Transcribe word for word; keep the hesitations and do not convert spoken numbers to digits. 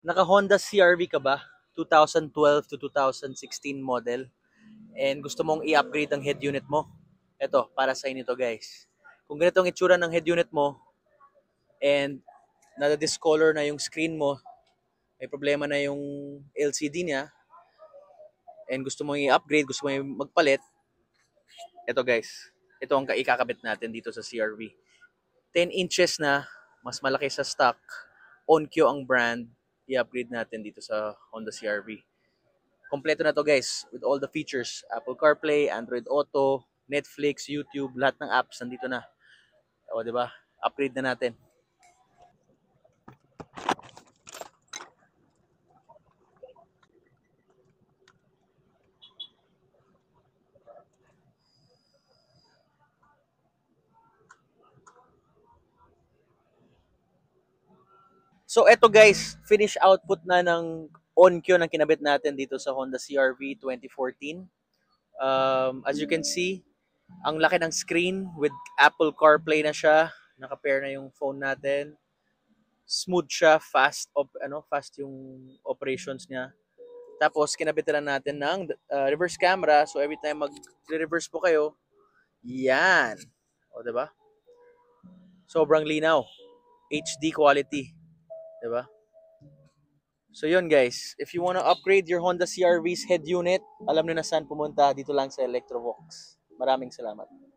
Naka Honda C R V ka ba? twenty twelve to twenty sixteen model. And gusto mong i-upgrade ang head unit mo? Ito, para sa inyo to guys. Kung ganito ang itsura ng head unit mo and nada-discolor na yung screen mo, may problema na yung L C D niya, and gusto mong i-upgrade, gusto mong magpalit, ito guys. Ito ang ikakabit natin dito sa C R V. ten inches na, mas malaki sa stock. Onkyo ang brand. I-upgrade natin dito sa Honda C R V. Kompleto na to guys with all the features. Apple CarPlay, Android Auto, Netflix, YouTube, lahat ng apps nandito na. O, di ba? Upgrade na natin. So eto guys, finish output na ng Onkyo ng kinabit natin dito sa Honda C R V twenty fourteen. Um, as you can see, ang laki ng screen with Apple CarPlay na siya. Naka-pair na yung phone natin. Smooth siya, fast op, ano, fast yung operations niya. Tapos kinabit na natin ng uh, reverse camera, so every time mag-reverse po kayo, yan. O, 'di ba? Sobrang linaw. H D quality, 'di ba? So yun guys, if you wanna upgrade your Honda C R V's head unit, alam niyo na saan pumunta, dito lang sa Electrovox. Maraming salamat.